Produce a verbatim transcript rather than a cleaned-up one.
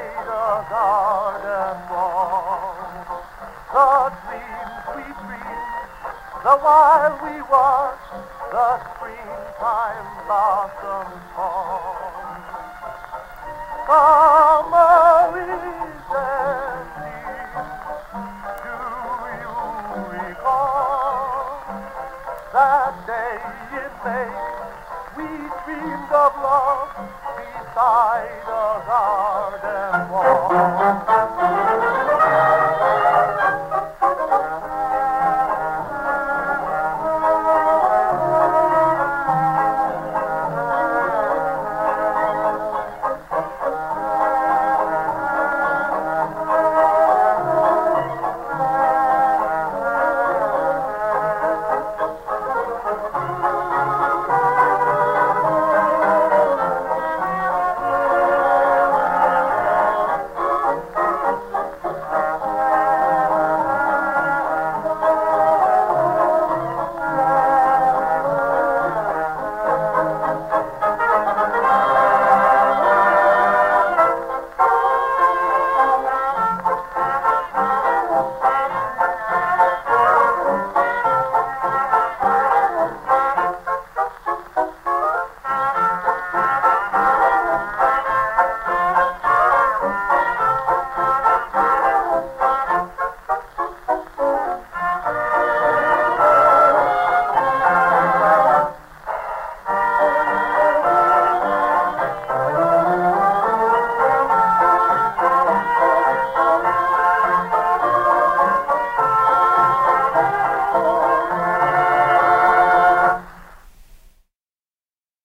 beside a garden wall. The dreams we dreamed, the while we watched the springtime blossoms fall. Memories ending, do you recall that day in May we dreamed of love beside a garden wall?